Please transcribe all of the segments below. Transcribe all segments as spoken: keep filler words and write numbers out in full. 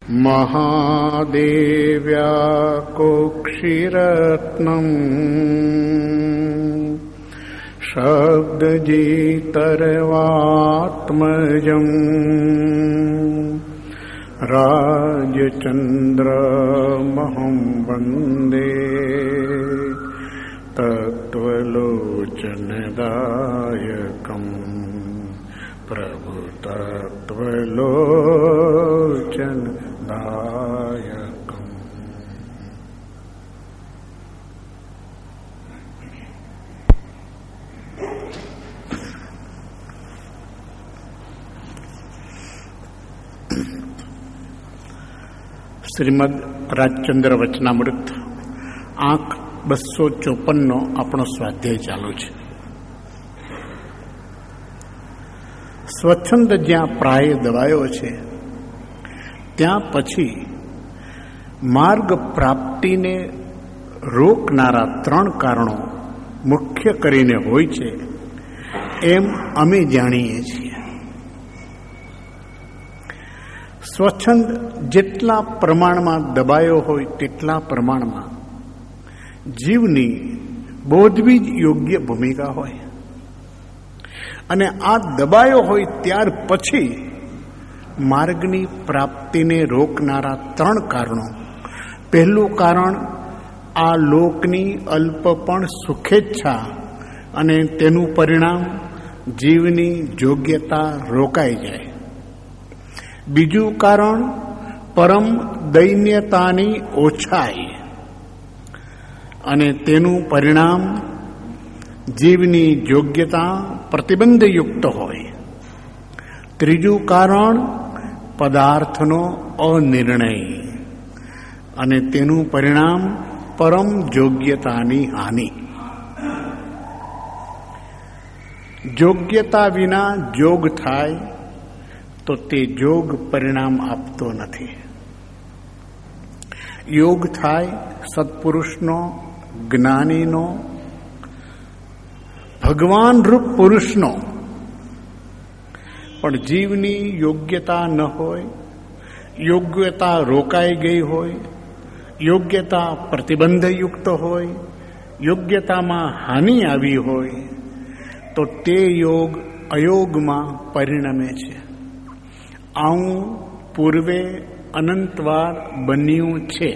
મહાદેવ્યાકોક્ષિરત્નમ શબ્દજીતરવાત્મજમ રાજચંદ્રમહં વંદે તત્વલોચનદાયકમ પ્રભુ તત્વલોચનદાયકમ. શ્રીમદ રાજચંદ્ર વચનામૃત આંક બસો ચોપન નો આપણો સ્વાધ્યાય ચાલુ છે. સ્વચ્છંદ જ્યાં પ્રાય દબાયો છે ત્યાં પછી માર્ગ પ્રાપ્તિને રોકનારા ત્રણ કારણો મુખ્ય કરીને હોય છે એમ અમે જાણીએ છીએ. સ્વચ્છંદ જેટલા પ્રમાણમાં દબાયો હોય તેટલા પ્રમાણમાં જીવની બોધવી જ યોગ્ય ભૂમિકા હોય, અને આ દબાયો હોય ત્યાર પછી માર્ગની પ્રાપ્તિને રોકનારા ત્રણ કારણો. પહેલું કારણ આ લોકની અલ્પ પણ સુખેચ્છા અને તેનું પરિણામ જીવની યોગ્યતા રોકાઈ જાય. બીજું કારણ પરમ દૈન્યતાની ઓછાઈ અને તેનું પરિણામ જીવની યોગ્યતા પ્રતિબંધયુક્ત હોય. ત્રીજું કારણ પદાર્થનો અનિર્ણય અને તેનું પરિણામ પરમ યોગ્યતાની હાનિ. યોગ્યતા વિના જોગ થાય તો તે જોગ પરિણામ આપતો નથી. યોગ થાય સત્પુરુષનો, જ્ઞાનીનો, ભગવાન રૂપ પુરુષનો, પણ જીવની યોગ્યતા ન હોય, યોગ્યતા રોકાઈ ગઈ હોય, યોગ્યતા પ્રતિબંધયુક્ત હોય, યોગ્યતામાં હાનિ આવી હોય તો તે યોગ અયોગમાં પરિણમે છે. આવું પૂર્વે અનંતવાર બન્યું છે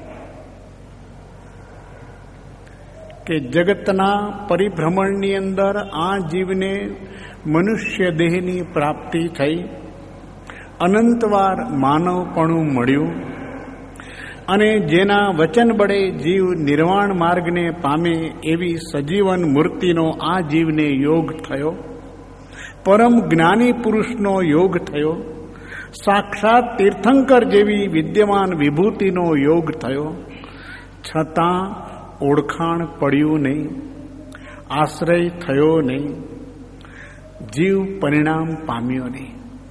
કે જગતના પરિભ્રમણની અંદર આ જીવને મનુષ્ય દેહની પ્રાપ્તિ થઈ, અનંતવાર માનવપણું મળ્યું, અને જેના વચન બળે જીવ નિર્વાણ માર્ગને પામે એવી સજીવન મૂર્તિનો આ જીવને યોગ થયો, પરમ જ્ઞાની પુરુષનો યોગ થયો, સાક્ષાત તીર્થંકર જેવી વિદ્યમાન વિભૂતિનો યોગ થયો, છતાં ઓળખાણ પડ્યું નહીં, આશ્રય થયો નહીં, જીવ પરિણામ પામ્યો નહીં.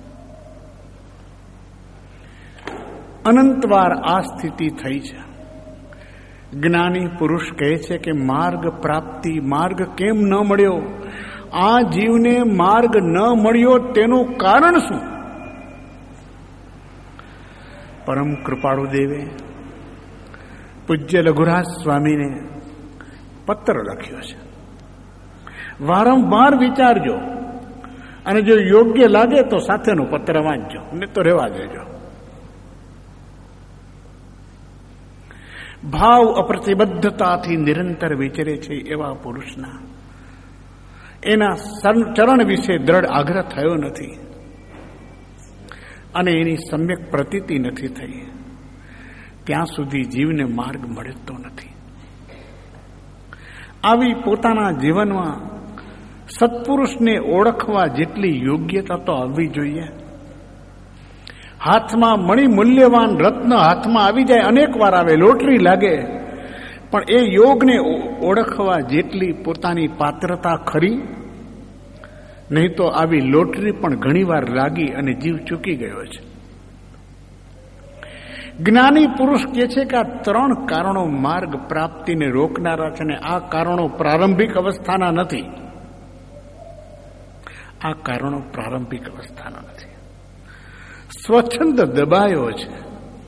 અનંતવાર આ સ્થિતિ થઈ છે. જ્ઞાની પુરુષ કહે છે કે માર્ગ પ્રાપ્તિ, માર્ગ કેમ ન મળ્યો? આ જીવને માર્ગ ન મળ્યો તેનું કારણ શું? પરમ કૃપાળુ દેવે પૂજ્ય લઘુરાજ સ્વામીને પત્ર લખ્યો છે. વારંવાર વિચારજો, અને જો યોગ્ય લાગે તો સાથેનો પત્ર વાંચજો, ને તો રહેવા દેજો. ભાવ અપ્રતિબદ્ધતાથી નિરંતર વિચરે છે એવા પુરુષના એના ચરણ વિશે દ્રઢ આગ્રહ થયો નથી, અને એની સમ્યક પ્રતીતિ નથી થઈ, ત્યાં સુધી જીવને માર્ગ મળતો નથી. આવી પોતાના જીવનમાં સત્પુરુષને ઓળખવા જેટલી યોગ્યતા તો આવવી જોઈએ. હાથમાં મણી મૂલ્યવાન રત્ન હાથમાં આવી જાય, અનેક વાર આવે, લોટરી લાગે, પણ એ યોગને ઓળખવા જેટલી પોતાની પાત્રતા ખરી? નહીં તો આવી લોટરી પણ ઘણી વાર લાગી અને જીવ ચૂકી ગયો છે. જ્ઞાની પુરુષ કહે છે કે આ ત્રણ કારણો માર્ગ પ્રાપ્તિને રોકનારા છે, અને આ કારણો પ્રારંભિક અવસ્થાના નથી. આ કારણો પ્રારંભિક અવસ્થાના નથી. સ્વચ્છંદ દબાયો છે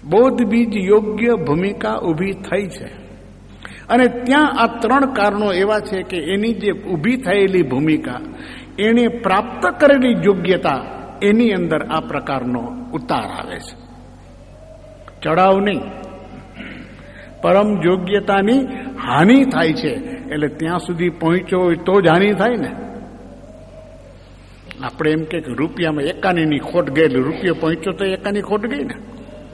બોધ બીજ યોગ્ય ભૂમિકા ઊભી થઈ છે. અને ત્યાં આ ત્રણ કારણો એવા છે કે એની જે ઊભી થયેલી ભૂમિકા, એને પ્રાપ્ત કરેલી યોગ્યતા, એની અંદર આ પ્રકારનો ઉતાર આવે છે. ચડાવ નહીં, પરમ યોગ્યતાની હાનિ થાય છે. એટલે ત્યાં સુધી પહોંચ્યો હોય તો જ હાનિ થાય ને. આપણે એમ કે રૂપિયામાં એકાની ખોટ ગઈ, રૂપિયો પહોંચ્યો તો એકાની ખોટ ગઈ ને.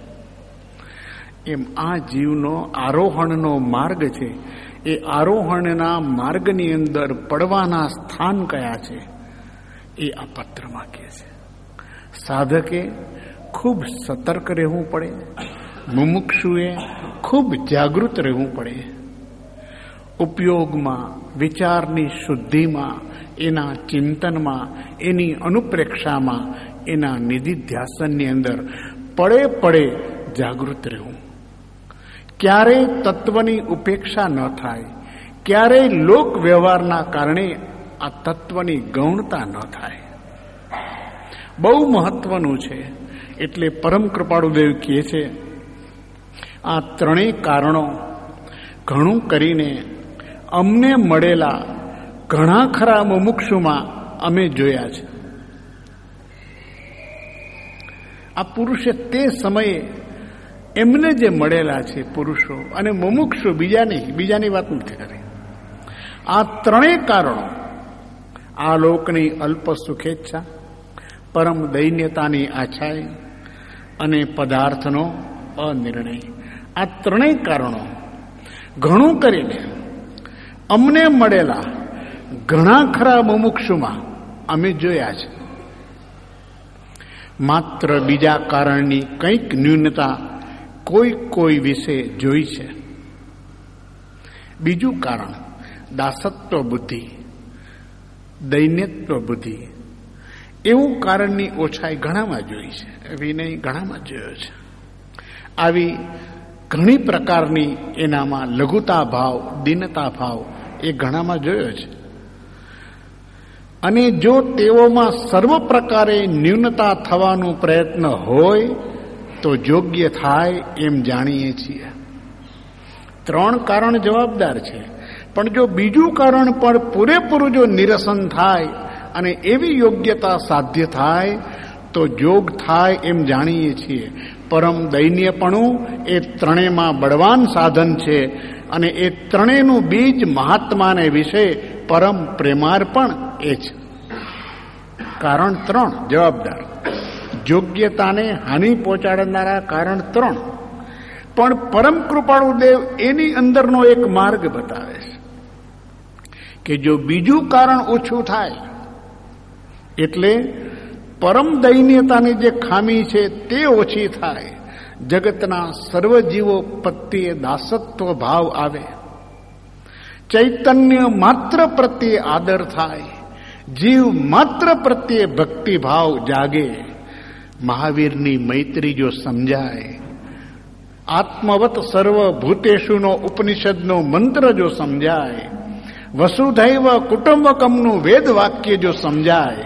એમ આ જીવનો આરોહણનો માર્ગ છે. એ આરોહણના માર્ગની અંદર પડવાના સ્થાન કયા છે એ આ પત્રમાં કહે છે. સાધકે ખૂબ સતર્ક રહેવું પડે, મુમુક્ષુએ ખૂબ જાગૃત રહેવું પડે. ઉપયોગમાં, વિચારની શુદ્ધિમાં, એના ચિંતનમાં, એની અનુપ્રેક્ષામાં, એના નિધિધ્યાસનની અંદર પડે પડે જાગૃત રહેવું. ક્યારેય તત્વની ઉપેક્ષા ન થાય, ક્યારેય લોક વ્યવહારના કારણે આ તત્વની ગૌણતા ન થાય. બહુ મહત્વનું છે. એટલે પરમ કૃપાળુદેવ કહે છે આ ત્રણેય કારણો ઘણું કરીને અમને મળેલા ઘણા ખરા મુમુક્ષુમાં અમે જોયા છે. આ પુરુષે તે સમયે એમને જે મળેલા છે પુરુષો અને મુમુક્ષુ, બીજા નહીં, બીજાની વાત નથી કરી. આ ત્રણેય કારણો, આ લોકની અલ્પ સુખેચ્છા, પરમ દૈન્યતાની આછાઈ અને પદાર્થનો અનિર્ણય, આ ત્રણેય કારણો ઘણું કરીને અમને મળેલા ઘણા ખરા મુમુક્ષુમાં અમે જોયા છે. માત્ર બીજા કારણની કંઈક ન્યૂનતા કોઈ કોઈ વિશે જોઈ છે. બીજું કારણ દાસત્વ બુદ્ધિ, દૈન્યત્વ બુદ્ધિ, એવું કારણની ઓછાઈ ઘણામાં જોઈ છે. વિનય ઘણામાં જોયો છે. આવી ઘણી પ્રકારની એનામાં લઘુતા ભાવ, દીનતા ભાવ એ ઘણામાં જોયો છે. અને જો તેઓમાં સર્વ પ્રકારે ન્યૂનતા થવાનો પ્રયત્ન હોય તો યોગ્ય થાય એમ જાણીએ છીએ. ત્રણ કારણ જવાબદાર છે, પણ જો બીજું કારણ પણ પૂરેપૂરું જો નિરસન થાય અને એવી યોગ્યતા સાધ્ય થાય તો યોગ થાય એમ જાણીએ છીએ. પરમ દૈન્યપણું એ ત્રણેયમાં બળવાન સાધન છે. અને એ ત્રણેયનું બીજ મહાત્માને વિશે પરમ પ્રેમાર્પણ એ છે. કારણ ત્રણ જવાબદાર, યોગ્યતાને હાનિ પહોંચાડનારા કારણ ત્રણ. પણ પરમ કૃપાળુ દેવ એની અંદરનો એક માર્ગ બતાવે છે કે જો બીજું કારણ ઓછું થાય એટલે પરમ દૈન્યતાની જે ખામી છે તે ઓછી થાય, જગતના સર્વજીવો પ્રત્યે દાસત્વ ભાવ આવે, ચૈતન્ય માત્ર પ્રત્યે આદર થાય, જીવ માત્ર પ્રત્યે ભક્તિ ભાવ જાગે, મહાવીરની મૈત્રી જો સમજાય, આત્મવત સર્વભૂતેશુનો ઉપનિષદનો મંત્ર જો સમજાય, વસુધૈવ કુટુંબકમનું વેદ વાક્ય જો સમજાય,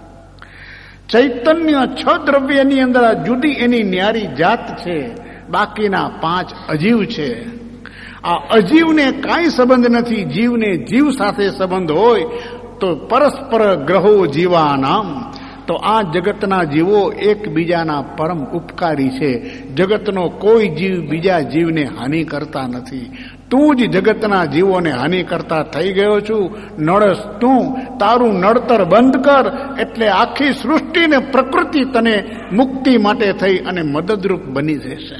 ચૈતન્ય છ દ્રવ્યની અંદર જુદી એની ન્યારી જાત છે, બાકીના પાંચ અજીવ છે. આ અજીવને કાંઈ સંબંધ નથી, જીવને જીવ સાથે સંબંધ હોય તો પરસ્પર ગ્રહો જીવાનામ, તો આ જગતના જીવો એકબીજાના પરમ ઉપકારી છે. જગતનો કોઈ જીવ બીજા જીવને હાનિ કરતા નથી. તું જ જગતના જીવોને હાનિ કરતા થઈ ગયો છું. નળસ તું, તારું નડતર બંધ કર એટલે આખી સૃષ્ટિને પ્રકૃતિ તને મુક્તિ માટે થઈ અને મદદરૂપ બની જશે.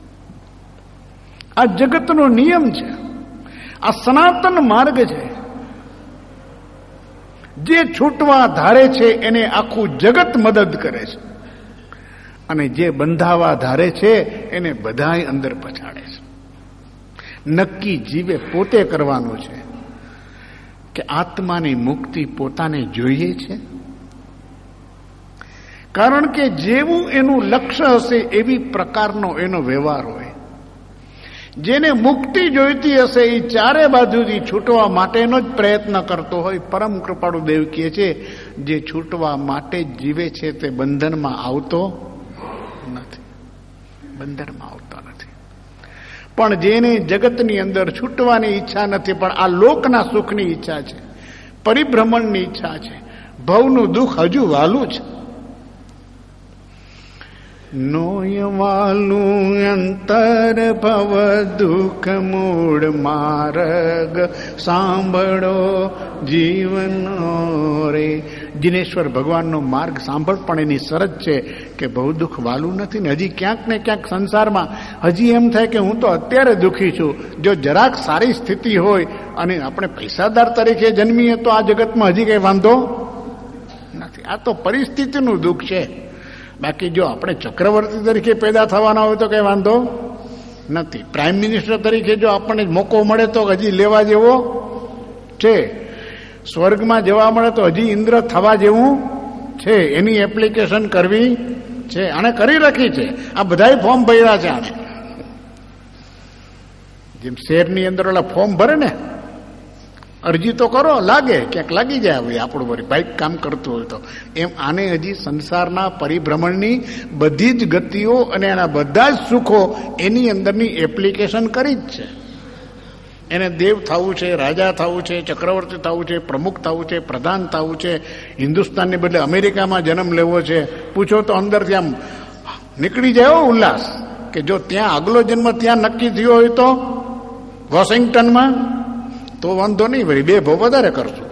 આ જગતનો નિયમ છે, આ સનાતન માર્ગ છે. જે છૂટવા ધારે છે એને આખું જગત મદદ કરે છે, અને જે બંધાવા ધારે છે એને બધાય અંદર પછાડે છે. નક્કી જીવે પોતે કરવાનું છે કે આત્માની મુક્તિ પોતાને જોઈએ છે. કારણ કે જેવું એનું લક્ષ્ય હશે એવી પ્રકારનો એનો વ્યવહાર હોય. જેને મુક્તિ જોઈતી હશે એ ચારે બાજુથી છૂટવા માટેનો જ પ્રયત્ન કરતો હોય. પરમ કૃપાળુ દેવ કહે છે જે છૂટવા માટે જ જીવે છે તે બંધનમાં આવતો નથી. બંધનમાં આવતા નથી. પણ જેને જગતની અંદર છૂટવાની ઈચ્છા નથી, પણ આ લોકના સુખની ઈચ્છા છે, પરિભ્રમણની ઈચ્છા છે, ભવનું દુઃખ હજુ વાલું છે. નોય વાલું અંતર ભવ દુઃખ મૂળ માર્ગ સાંભળો જીવનો રે. દિનેશ્વર ભગવાનનો માર્ગ સાંભળ, પણ એની શરત છે કે બહુ દુઃખ વાલું નથી ને હજી ક્યાંક ને ક્યાંક સંસારમાં હજી એમ થાય કે હું તો અત્યારે દુઃખી છું. જો જરાક સારી સ્થિતિ હોય અને આપણે પૈસાદાર તરીકે જન્મીએ તો આ જગતમાં હજી કઈ વાંધો નથી. આ તો પરિસ્થિતિનું દુઃખ છે. બાકી જો આપણે ચક્રવર્તી તરીકે પેદા થવાના હોય તો કઈ વાંધો નથી. પ્રાઇમ મિનિસ્ટર તરીકે જો આપણને મોકો મળે તો હજી લેવા જેવો છે. સ્વર્ગમાં જવા મળે તો હજી ઇન્દ્ર થવા જેવું છે. એની એપ્લિકેશન કરવી છે, આને કરી રાખી છે. આ બધાય ફોર્મ ભર્યા છે. આને જેમ શેરની અંદર ઓલા ફોર્મ ભરે ને, અરજી તો કરો, લાગે ક્યાંક લાગી જાય. હવે આપણું વળી બાઇક કામ કરતું હોય તો એમ આને હજી સંસારના પરિભ્રમણની બધી જ ગતિઓ અને એના બધા જ સુખો એની અંદરની એપ્લિકેશન કરી જ છે. એને દેવ થવું છે, રાજા થવું છે, ચક્રવર્તી થવું છે, પ્રમુખ થવું છે, પ્રધાન થવું છે, હિન્દુસ્તાનને બદલે અમેરિકામાં જન્મ લેવો છે. પૂછો તો અંદરથી આમ નીકળી જાય ઉલ્લાસ કે જો ત્યાં આગલો જન્મ ત્યાં નક્કી થયો હોય તો વોશિંગ્ટનમાં તો વાંધો નહીં, ભાઈ બે ભાવ વધારે કરશું.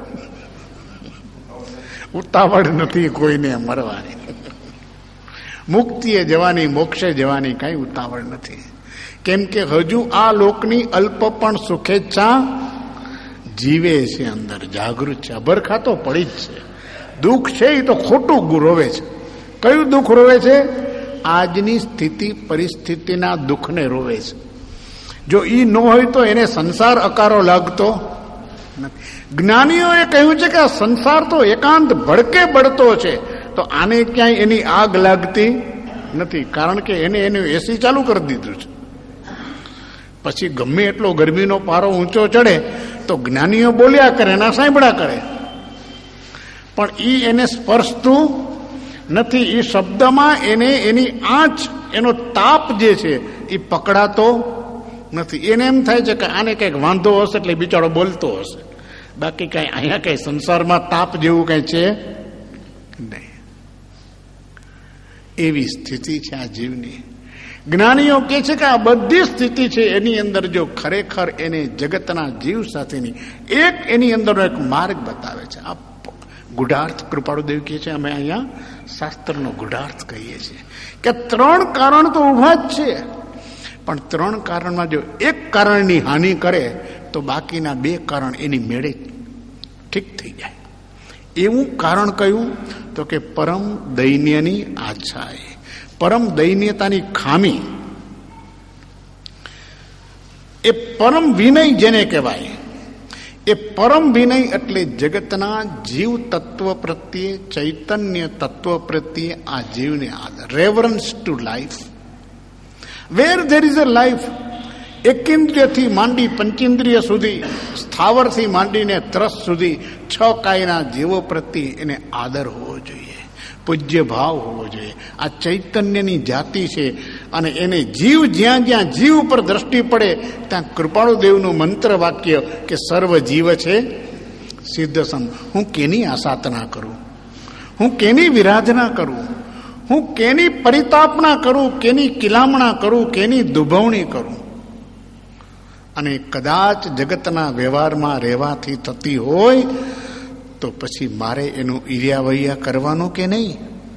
ઉતાવળ નથી કોઈને મરવાની. મુક્તિએ જવાની, મોક્ષે જવાની કઈ ઉતાવળ નથી. કેમ કે હજુ આ લોકની અલ્પ પણ સુખેચ્છા જીવે છે, અંદર જાગૃત છે. અભરખા તો પડી જ છે. દુઃખ છે એ તો ખોટું રોવે છે. કયું દુઃખ રોવે છે? આજની સ્થિતિ પરિસ્થિતિના દુઃખને રોવે છે. જો ઈ ન હોય તો એને સંસાર અકારો લાગતો નથી. જ્ઞાનીઓએ કહ્યું છે કે આ સંસાર તો એકાંત ભડકે બળતો છે, તો આને ક્યાંય એની આગ લાગતી નથી. કારણ કે એને એનું એસી ચાલુ કરી દીધું છે. પછી ગમે એટલો ગરમીનો પારો ઊંચો ચડે તો જ્ઞાનીઓ બોલ્યા કરે, એના સાંભળ્યા કરે, પણ ઈ એને સ્પર્શતું નથી. એ શબ્દમાં એને એની આંચ, એનો તાપ જે છે એ પકડાતો નથી. એને એમ થાય છે કે આને કંઈક વાંધો હશે એટલે બિચારો બોલતો હશે. બાકી કઈ અહીંયા કઈ સંસારમાં તાપ જેવું કઈ છે નહીં. એવી સ્થિતિ છે આ જીવની. જ્ઞાનીઓ કહે છે કે આ બધી સ્થિતિ છે એની અંદર જો ખરેખર એને જગતના જીવ સાથેની એક એની અંદરનો એક માર્ગ બતાવે છે. આ ગુઢાર્થ કૃપાળુદેવ કહે છે, અમે અહીંયા શાસ્ત્રનો ગુઢાર્થ કહીએ છીએ કે ત્રણ કારણ તો ઉભા જ છે, પણ ત્રણ કારણમાં જો એક કારણની હાનિ કરે તો બાકીના બે કારણ એની મેળે ઠીક થઈ જાય. એવું કારણ કયું? તો કે પરમ દૈન્યની આછાઈ, પરમ દૈન્યતાની ખામી, એ પરમ વિનય જેને કહેવાય. એ પરમ વિનય એટલે જગતના જીવ તત્વ પ્રત્યે, ચૈતન્ય તત્વ પ્રત્યે આ જીવને આદર, reverence to life. Where there is a life, એકેન્દ્રિયથી માંડી પંચેન્દ્રિય સુધી, સ્થાવરથી માંડીને ત્રસ સુધી છ કાયના જીવો પ્રત્યે એને આદર હોવો જોઈએ, પૂજ્ય ભાવ હોવો જોઈએ. આ ચૈતન્યની જાતિ છે અને એને જીવ જ્યાં જ્યાં જીવ ઉપર દ્રષ્ટિ પડે ત્યાં કૃપાળુદેવનું મંત્ર વાક્ય કે સર્વ જીવ છે સિદ્ધ સમ. હું કેની આસાધના કરું, હું કેની વિરાધના કરું, હું કેની પરિતાપના કરું, કેની કિલામણા કરું, કેની દુભવણી કરું. અને કદાચ જગતના વ્યવહારમાં રહેવાથી થતી હોય તો પછી મારે એનું ઈર્યાવૈયા કરવાનું કે નહીં,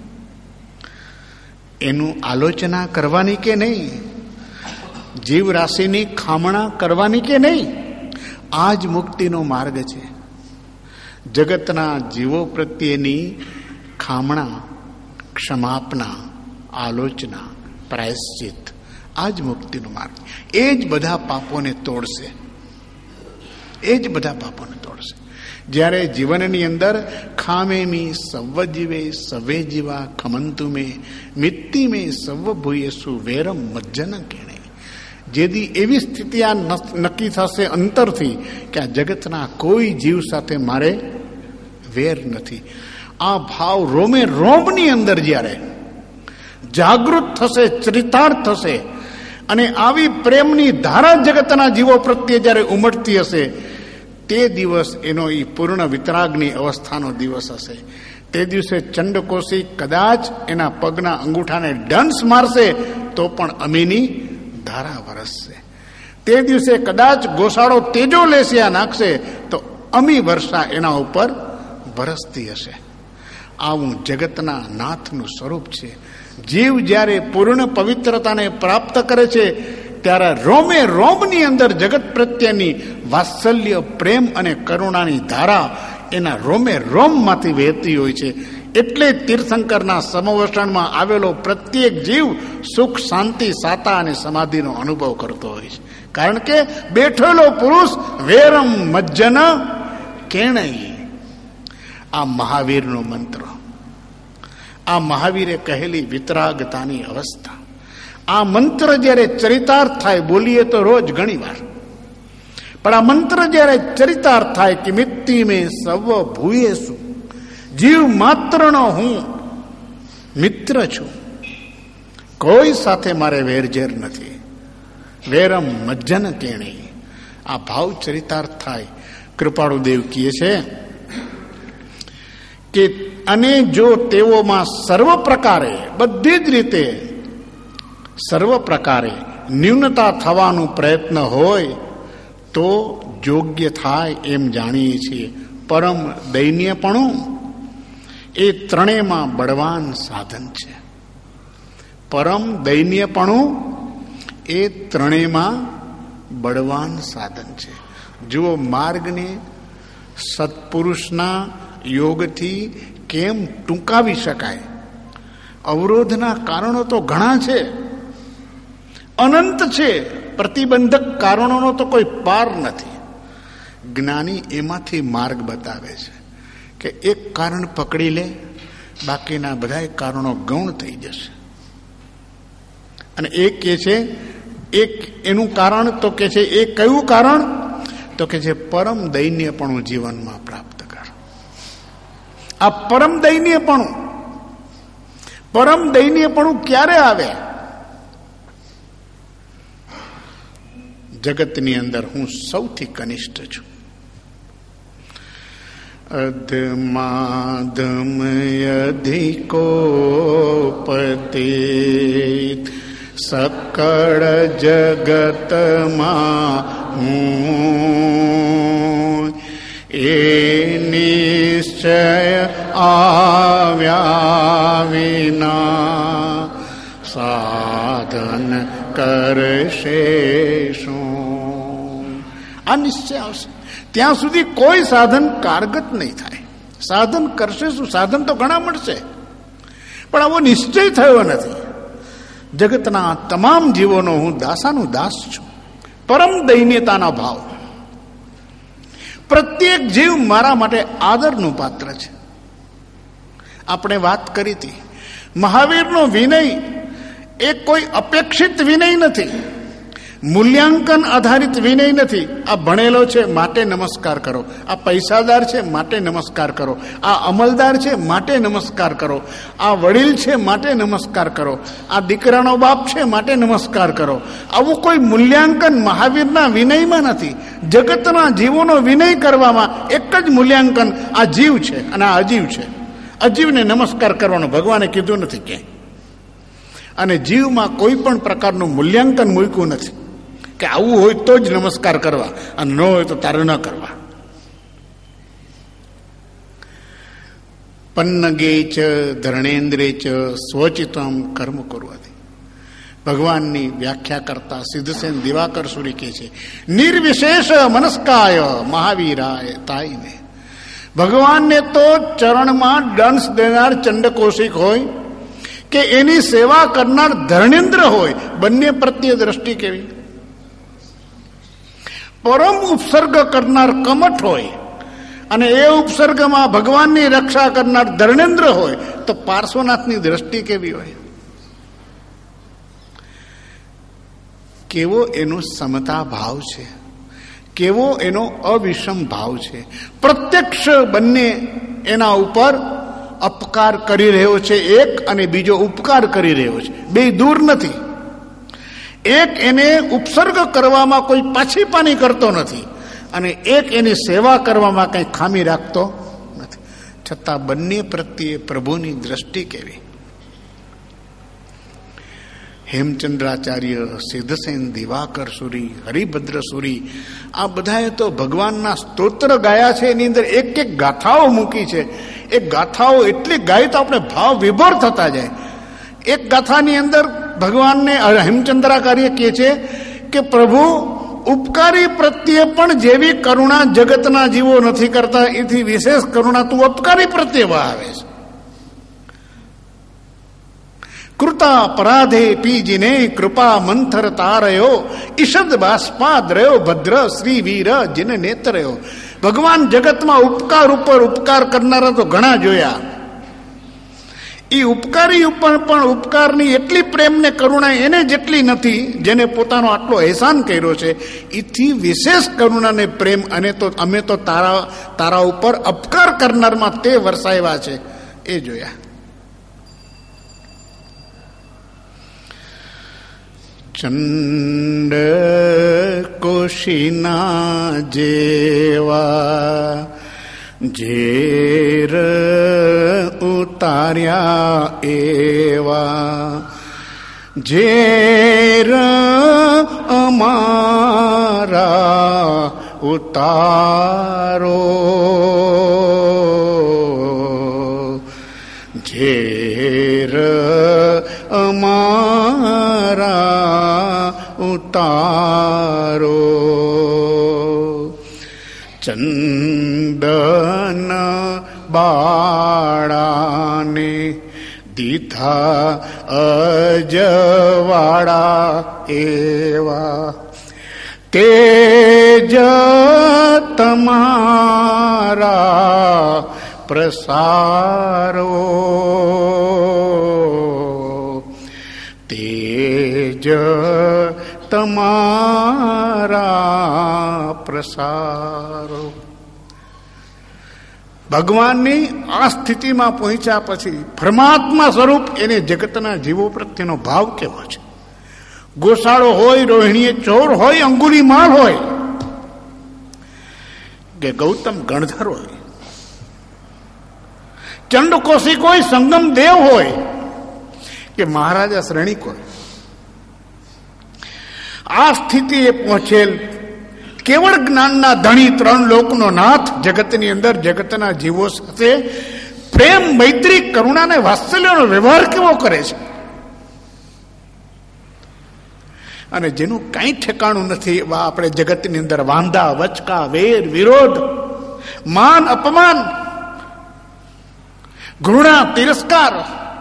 એનું આલોચના કરવાની કે નહીં, જીવ રાશિની ખામણા કરવાની કે નહીં. આ જ મુક્તિનો માર્ગ છે. જગતના જીવો પ્રત્યેની ખામણા, ક્ષમાપના, આલોચના, પ્રાયશ્ચિત, આ જ મુક્તિનો માર્ગ. એ જ બધા પાપોને તોડશે, એ જ બધા પાપોને તોડશે. જ્યારે જીવનની અંદર ખામેમી સવ્વ જીવે સવે જીવા ખમંતુ મે મિત્તિ મે સવ્વ ભૂયેસુ વેરમ મજ્જન કેણે. જેથી એવી સ્થિતિ આ નક્કી થશે અંતરથી કે આ જગતના કોઈ જીવ સાથે મારે વેર નથી. આ ભાવ રોમે રોમની અંદર જ્યારે જાગૃત થશે, ચરિતાર્થ થશે. અને આવી પ્રેમની ધારા જગતના જીવો પ્રત્યે જ્યારે ઉમટતી હશે, તે દિવસ એનો એ પૂર્ણ વિતરાગની અવસ્થાનો દિવસ હશે. તે દિવસે ચંડકોશી કદાચ એના પગના અંગૂઠાને ડંસ મારશે તો પણ અમીની ધારા વરસશે. તે દિવસે કદાચ ગોસાળો તેજો લેસિયા નાખશે તો અમી વર્ષા એના ઉપર વરસતી હશે. આવું જગતના નાથનું સ્વરૂપ છે. જીવ જ્યારે પૂર્ણ પવિત્રતાને પ્રાપ્ત કરે છે ત્યારે રોમે રોમની અંદર જગત પ્રત્યેની વાત્સલ્ય, પ્રેમ અને કરુણાની ધારા એના રોમે રોમમાંથી વહેતી હોય છે. એટલે તીર્થંકરના સમવસણમાં આવેલો પ્રત્યેક જીવ સુખ, શાંતિ, સાતા અને સમાધિનો અનુભવ કરતો હોય છે. કારણ કે બેઠેલો પુરુષ વેરમ મજ્જન કેણઈ. આ મહાવીરનો મંત્ર, આ મહાવીરે કહેલી વિતરાગતાની અવસ્થા. આ મંત્ર જ્યારે ચરિતાર્થ થાય, બોલીએ તો રોજ ઘણી વાર, પણ આ મંત્ર જ્યારે ચરિતાર્થ થાય કે મિત્તિ મેં સવ ભૂયેસુ, જીવ માત્રનો હું મિત્ર છું, કોઈ સાથે મારે વેરઝેર નથી. વેરમ મજ્જન કેણી. આ ભાવ ચરિતાર્થ થાય. કૃપાળુદેવ કહે છે કે અને જો તેઓમાં સર્વ પ્રકારે, બધી જ રીતે સર્વ પ્રકારે ન્યૂનતા થવાનો પ્રયત્ન હોય તો યોગ્ય થાય એમ જાણીએ છીએ. પરમ દૈન્યપણું એ ત્રણેયમાં બળવાન સાધન છે. પરમ દૈન્યપણું એ ત્રણેયમાં બળવાન સાધન છે. જુઓ, માર્ગને સત્પુરુષના યોગથી કેમ ટૂંકાવી શકાય. અવરોધના કારણો તો ઘણા છે, અનંત છે. પ્રતિબંધક કારણોનો તો કોઈ પાર નથી. જ્ઞાની એમાંથી માર્ગ બતાવે છે કે એક કારણ પકડી લે, બાકીના બધા કારણો ગૌણ થઈ જશે. અને એક કે છે, એક એનું કારણ તો કે છે, એ કયું કારણ તો કે છે પરમ દૈન્યપણું જીવનમાં પ્રાપ્ત કર. આ પરમ દૈન્યપણું, પરમ દૈન્યપણું ક્યારે આવે? જગતની અંદર હું સૌથી કનિષ્ઠ છું. અધમાધમ અધિકોપતે સકળ જગતમાં હું એ નિશ્ચય આવ્યા વિના સાધન કરશે શું? આ નિશ્ચય આવશે ત્યાં સુધી કોઈ સાધન કારગત નહીં થાય. સાધન કરશે શું? સાધન તો ઘણા મળશે, પણ આવો નિશ્ચય થયો નથી. જગતના તમામ જીવોનો હું દાસાનું દાસ છું. પરમ દૈન્યતાના ભાવ. પ્રત્યેક જીવ મારા માટે આદરનું પાત્ર છે. આપણે વાત કરી હતી, મહાવીરનો વિનય એ કોઈ અપેક્ષિત વિનય નથી, મૂલ્યાંકન આધારિત વિનય નથી. આ ભણેલો છે માટે નમસ્કાર કરો, આ પૈસાદાર છે માટે નમસ્કાર કરો, આ અમલદાર છે માટે નમસ્કાર કરો, આ વડીલ છે માટે નમસ્કાર કરો, આ દીકરાનો બાપ છે માટે નમસ્કાર કરો. આવું કોઈ મૂલ્યાંકન મહાવીરના વિનયમાં નથી. જગતના જીવોનો વિનય કરવામાં એક જ મૂલ્યાંકન, આ જીવ છે અને આ અજીવ છે. અજીવને નમસ્કાર કરવાનું ભગવાને કીધું નથી કે, અને જીવમાં કોઈ પણ પ્રકારનું મૂલ્યાંકન મૂક્યું નથી કે આવું હોય તો જ નમસ્કાર કરવા અને ન હોય તો તારે ન કરવા. પન્નગે ચ ધર્ણેન્દ્રે ચ સ્વચિતમ કર્મ કરવાથી ભગવાનની વ્યાખ્યા કરતા સિદ્ધસેન દિવાકર સુરી કહે છે, નિર્વિશેષ મનસ્કાય મહાવીરાય તાઈને. ભગવાનને તો ચરણમાં દંશ દેનાર ચંડકોશિક હોય કે એની સેવા કરનાર ધર્ણેન્દ્ર હોય, બંને પ્રત્યે દ્રષ્ટિ કેવી? પરમ ઉપસર્ગ કરનાર કમઠ હોય અને એ ઉપસર્ગમાં ભગવાનની રક્ષા કરનાર ધર્ણેન્દ્ર હોય તો પાર્શ્વનાથની દ્રષ્ટિ કેવી હોય? કેવો એનો સમતા ભાવ છે, કેવો એનો અવિષમ ભાવ છે. પ્રત્યક્ષ બંને એના ઉપર અપકાર કરી રહ્યો છે એક, અને બીજો ઉપકાર કરી રહ્યો છે. બે દૂર નથી. એક એને ઉપસર્ગ કરવામાં કોઈ પાછી પાની કરતો નથી, અને એક એની સેવા કરવામાં કંઈ ખામી રાખતો નથી. છતાં બંને પ્રત્યે પ્રભુની દ્રષ્ટિ કેવી! હેમચંદ્રાચાર્ય, સિદ્ધસેન, દિવાકર સુરી, હરિભદ્ર સુરી, આ બધાએ તો ભગવાનના સ્તોત્ર ગાયા છે. એની અંદર એક એક ગાથાઓ મૂકી છે. એ ગાથાઓ એટલી ગાય તો આપણે ભાવ વિભોર થતા જાય. એક ગાથાની અંદર ભગવાનને હેમચંદ્રાચાર્ય કહે છે કે પ્રભુ, ઉપકારી પ્રત્યે પણ જેવી કરુણા જગતના જીવો નથી કરતા, એથી વિશેષ કરુણા તું અપકારી પ્રત્યે વહાવે છે. કૃતા અપરાધે પીજીને કૃપા મંથર તારયો, ઈષદ બાષ્પાદ્રયો ભદ્ર શ્રી વીર જીન નેત્રયો. ભગવાન જગતમાં ઉપકાર ઉપર ઉપકાર કરનારા તો ઘણા જોયા. એ ઉપકારી ઉપર પણ ઉપકારની એટલી પ્રેમ ને કરુણા એને જેટલી નથી, જેને પોતાનો આટલો અહેસાન કર્યો છે. એથી વિશેષ કરુણા ને પ્રેમ અને તો અમે તો તારા તારા ઉપર અપકાર કરનારમાં તે વરસાવ્યા છે, એ જોયા. ચંડ કોશિના જેવા ઝેર ઉતાર્યા એવા, ઝેર અમારા ઉતારો, ઝેર અમારા ઉતારો. ચંદન બાળાને દીધા અજવાળા એવા, તેજ તમારા પ્રસારો, તેજ તમારા પ્રસારો. ભગવાનની આ સ્થિતિમાં પહોંચ્યા પછી પરમાત્મા સ્વરૂપ એને જગતના જીવો પ્રત્યેનો ભાવ કેવો છે. ગોસાળો હોય, રોહિણીએ ચોર હોય, અંગુલીમાલ હોય, કે ગૌતમ ગણધર હોય, ચંડ કૌશિક હોય, સંગમ દેવ હોય, કે મહારાજા શ્રેણીક હોય, આ સ્થિતિએ પહોંચેલ કેવળ જ્ઞાનના ધણી, ત્રણ લોકનો નાથ, જગતની અંદર જગતના જીવો સાથે પ્રેમ, મૈત્રી, કરુણા અને વાત્સલ્યનો વ્યવહાર કેવો કરે છે, અને જેનું કઈ ઠેકાણું નથી એવા આપણે જગતની અંદર વાંધા, વચકા, વેર, વિરોધ, માન, અપમાન, ઘૃણા, તિરસ્કાર,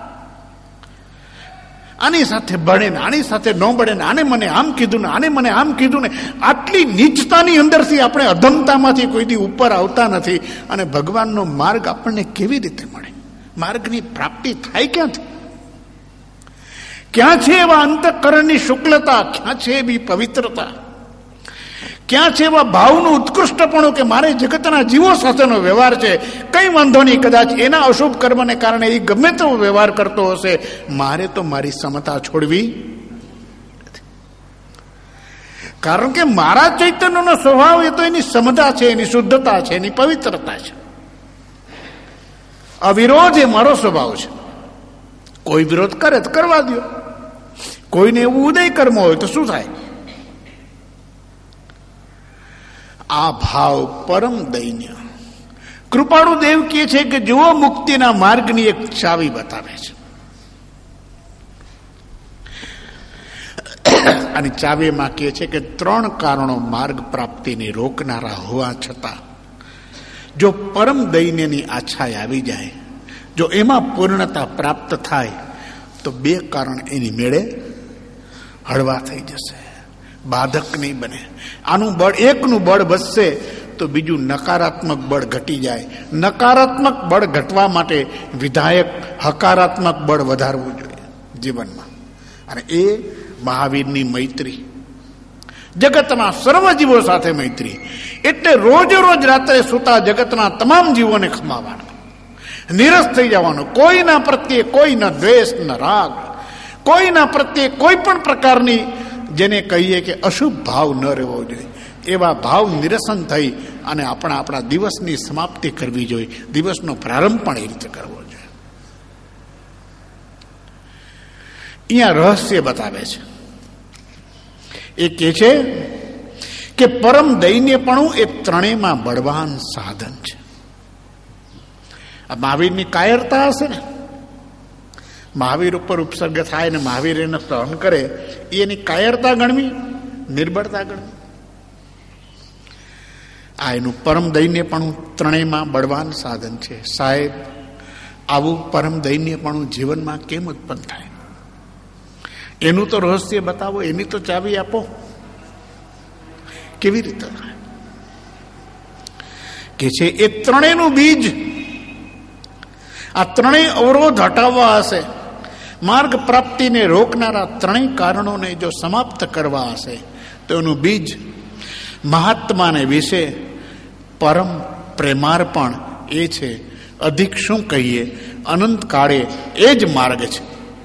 આની સાથે બળે ને આની સાથે ન બળે ને, આને મને આમ કીધું ને આને મને આમ કીધું ને, આટલી નીચતાની અંદરથી આપણે અધમતામાંથી કોઈથી ઉપર આવતા નથી. અને ભગવાનનો માર્ગ આપણને કેવી રીતે મળે? માર્ગની પ્રાપ્તિ થાય ક્યાંથી? ક્યાં છે એવા અંતઃકરણની શુક્લતા? ક્યાં છે એવી પવિત્રતા? ક્યાં છે એવા ભાવનું ઉત્કૃષ્ટપણું કે મારે જગતના જીવો સાથેનો વ્યવહાર છે, કઈ વાંધો નહીં, કદાચ એના અશુભ કર્મને કારણે એ ગમે તેવો વ્યવહાર કરતો હશે, મારે તો મારી સમતા છોડવી નથી. કારણ કે મારા ચૈતન્યનો સ્વભાવ એ તો એની સમતા છે, એની શુદ્ધતા છે, એની પવિત્રતા છે. અવિરોધ એ મારો સ્વભાવ છે. કોઈ વિરોધ કરે તો કરવા દો, કોઈને એવું ઉદય કર્મ હોય તો શું થાય? આ ભાવ પરમ દૈન્ય. કૃપાળુ દેવ કહે છે કે જુઓ, મુક્તિના માર્ગની એક ચાવી બતાવે છે, અને ચાવીમાં કહે છે કે ત્રણ કારણો માર્ગ પ્રાપ્તિને રોકનારા હોવા છતાં જો પરમ દૈન્યની આછાઈ આવી જાય, જો એમાં પૂર્ણતા પ્રાપ્ત થાય, તો બે કારણ એની મેળે હળવા થઈ જશે, બાધક નહીં બને. આનું બળ, એકનું બળ વધશે તો બીજું નકારાત્મક બળ ઘટી જાય. નકારાત્મક બળ ઘટવા માટે વિધાયક હકારાત્મક બળ વધારવું જોઈએ જીવનમાં. અને એ મહાવીરની મૈત્રી, જગતના સર્વ જીવો સાથે મૈત્રી. એટલે રોજ રોજ રાત્રે સુતા જગતના તમામ જીવોને ખમાવાના. નિરસ થઈ જવાનું. કોઈના પ્રત્યે કોઈ ન દ્વેષ ન રાગ, કોઈના પ્રત્યે કોઈ પણ પ્રકારની જેને કહીએ કે અશુભ ભાવ ન રહેવો જોઈએ. એવા ભાવ નિરસન થઈ અને આપણા આપણા દિવસની સમાપ્તિ કરવી જોઈએ. દિવસનો પ્રારંભ પણ એ રીતે કરવો જોઈએ. અહીંયા રહસ્ય બતાવે છે. એ કહે છે કે પરમ દૈન્યપણું એ ત્રણેયમાં બળવાન સાધન છે. આ મહાવીરની કાયરતા હશે ને, મહાવીર ઉપર ઉપસર્ગ થાય ને મહાવીર એને સહન કરે, એની કાયરતા ગણવી, નિર્બળતા ગણવી. આ એનું પરમ દૈન્યપણું ત્રણેયમાં બળવાન સાધન છે. સાહેબ, આવું પરમ દૈન્યપણું જીવનમાં કેમ ઉત્પન્ન થાય? એનું તો રહસ્ય બતાવો, એની તો ચાવી આપો. કેવી રીતે થાય? કે છે એ ત્રણેયનું બીજ, આ ત્રણેય અવરોધ હટાવવા હશે, માર્ગ પ્રાપ્તિને રોકનારા ત્રણેય કારણોને જો સમાપ્ત કરવા હશે, તો એનું બીજ મહાત્માને વિશે પરમ પ્રેમાર્પણ એ છે. અધિક શું કહીએ, અનંત કાળે એ જ માર્ગ છે.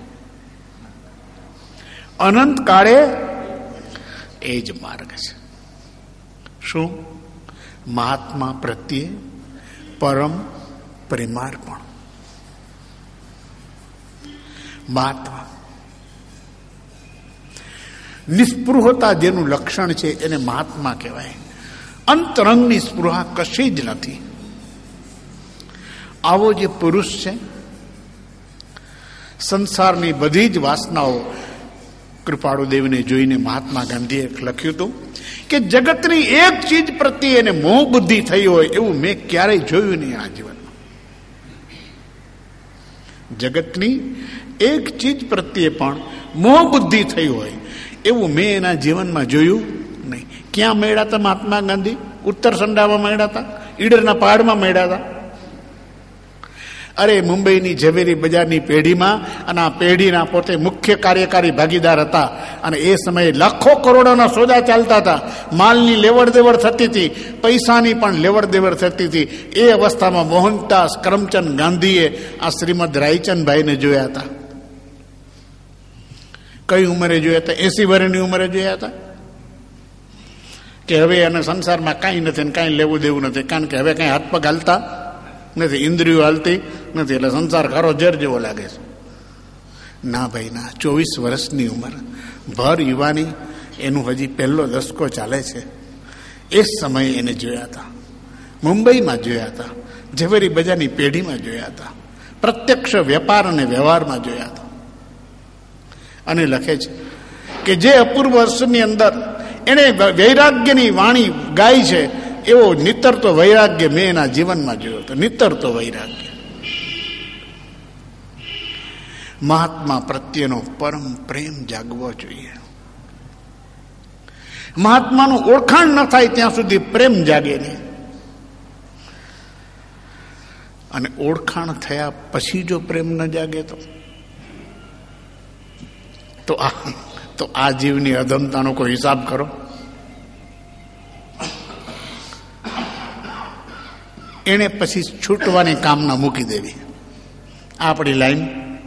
અનંત કાળે એ જ માર્ગ છે. શું? મહાત્મા પ્રત્યે પરમ પ્રેમાર્પણ. મહાત્મા નિસ્પૃહતા જેનું લક્ષણ છે એને મહાત્મા કહેવાય. અંતરંગની સ્પૃહા કશી જ નથી. આવો જે પુરુષ છે, સંસારની બધી જ વાસનાઓ કૃપાળુ દેવને જોઈને મહાત્મા ગાંધીએ લખ્યું હતું કે જગતની એક ચીજ પ્રત્યે એને મોહ બુદ્ધિ થઈ હોય એવું મેં ક્યારેય જોયું નહીં આ જીવનમાં. જગતની એક ચીજ પ્રત્યે પણ મોહ બુદ્ધિ થઈ હોય એવું મેં એના જીવનમાં જોયું નહીં. ક્યાં મળ્યા હતા મહાત્મા ગાંધી? ઉત્તર સંડામાં મળ્યા હતા, ઈડરના પહાડમાં મળ્યા હતા. અરે મુંબઈની ઝવેરી બજારની પેઢીમાં, અને આ પેઢીના પોતે મુખ્ય કાર્યકારી ભાગીદાર હતા. અને એ સમયે લાખો કરોડોના સોદા ચાલતા હતા, માલની લેવડ દેવડ થતી હતી, પૈસાની પણ લેવડ દેવડ થતી હતી. એ અવસ્થામાં મોહનદાસ કરમચંદ ગાંધીએ આ શ્રીમદ રાયચંદભાઈને જોયા હતા. કઈ ઉંમરે જોયા હતા? એસી વર્ષની ઉંમરે જોયા હતા. કે હવે એને સંસારમાં કાંઈ નથી ને કાંઈ લેવું દેવું નથી, કારણ કે હવે કાંઈ હાથ પગ હાલતા નથી, ઇન્દ્રિયો હાલતી નથી, એટલે સંસાર ખારો ઝેર જેવો લાગે છે. ના ભાઈ ના, ચોવીસ વર્ષની ઉંમર, ભર યુવાની, એનું હજી પહેલો દસકો ચાલે છે. એ સમયે એને જોયા હતા, મુંબઈમાં જોયા હતા, ઝવેરી બજારની પેઢીમાં જોયા હતા, પ્રત્યક્ષ વેપાર અને વ્યવહારમાં જોયા હતા. અને લખે છે કે જે અપૂર્વ વર્ષની અંદર એણે વૈરાગ્યની વાણી ગાઈ છે, એવો નિતરતો વૈરાગ્ય મેં એના જીવનમાં જોયો હતો. નિતરતો વૈરાગ્ય. મહાત્મા પ્રત્યેનો પરમ પ્રેમ જાગવો જોઈએ. મહાત્માનું ઓળખાણ ન થાય ત્યાં સુધી પ્રેમ જાગે નહીં. અને ઓળખાણ થયા પછી જો પ્રેમ ન જાગે તો તો આ તો આ જીવની અધમતાનો કોઈ હિસાબ કરો. એને પછી છૂટવાની કામના મૂકી દેવી આપણી લાઈન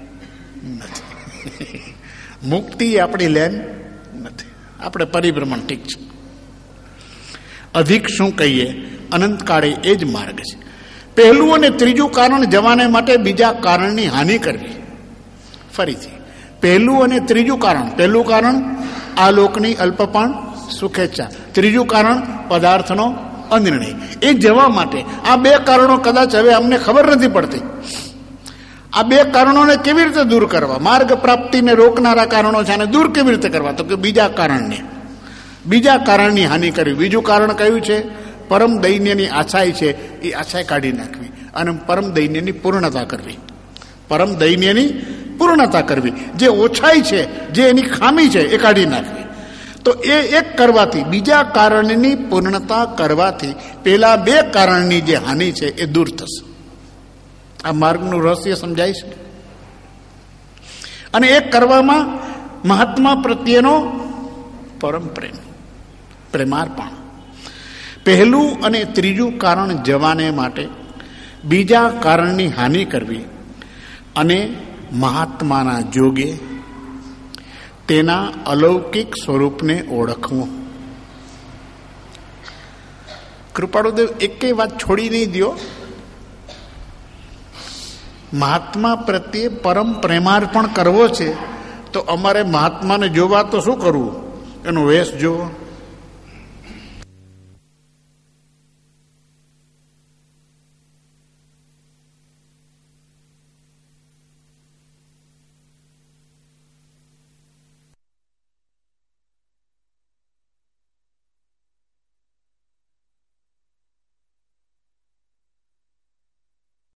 નથી. મુક્તિ આપણી લાઈન નથી. આપણે પરિભ્રમણ ઠીક છે. અધિક શું કહીએ, અનંત કાળે એ જ માર્ગ છે. પહેલું અને ત્રીજું કારણ જવાને માટે બીજા કારણની હાનિ કરવી. ફરીથી પહેલું અને ત્રીજું કારણ. પહેલું કારણ આ લોકની અલ્પપાણ સુખેચ્છા. ત્રીજું કારણ પદાર્થનો અનિર્ણય. એ જવા માટે આ બે કારણો કદાચ હવે અમને ખબર નથી પડતી. આ બે કારણોને કેવી રીતે દૂર કરવા? માર્ગ પ્રાપ્તિને રોકનારા કારણો છે, આને દૂર કેવી રીતે કરવા? તો કે બીજા કારણને, બીજા કારણની હાનિ કરવી. બીજું કારણ કયું છે? પરમ દૈન્યની આછાઈ છે, એ આછાઈ કાઢી નાખવી અને પરમ દૈન્યની પૂર્ણતા કરવી. પરમ દૈન્યની પૂર્ણતા કરવી. જે ઓછાઈ છે, જે એની ખામી છે, એ કાઢી નાખવી. તો એ એક કરવાથી, બીજા કારણની પૂર્ણતા કરવાથી પેલા બે કારણની જે હાનિ છે એ દૂર થશે. આ માર્ગનું રહસ્ય સમજાય છે. અને એ કરવામાં મહાત્મા પ્રત્યેનો પરમ પ્રેમ, પ્રેમાર્પણ. પહેલું અને ત્રીજું કારણ જવાને માટે બીજા કારણની હાનિ કરવી અને મહાત્માના જોગે તેના અલૌકિક સ્વરૂપને ઓળખવું. કૃપાળુદેવ એકેય વાત છોડી નહીં દો. મહાત્મા પ્રત્યે પરમ પ્રેમાર્પણ કરવો છે તો અમારે મહાત્માને જોવા તો શું કરવું? એનો વેશ જોવો,